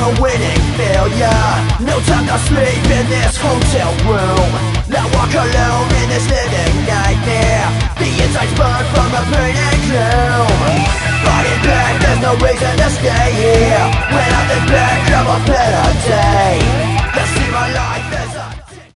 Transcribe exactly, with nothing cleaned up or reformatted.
a winning failure. No time to sleep in this hotel room. Now walk alone in this living nightmare. The insides burn from the pain and gloom. Fighting back, there's no reason to stay here. When I think back of a better day,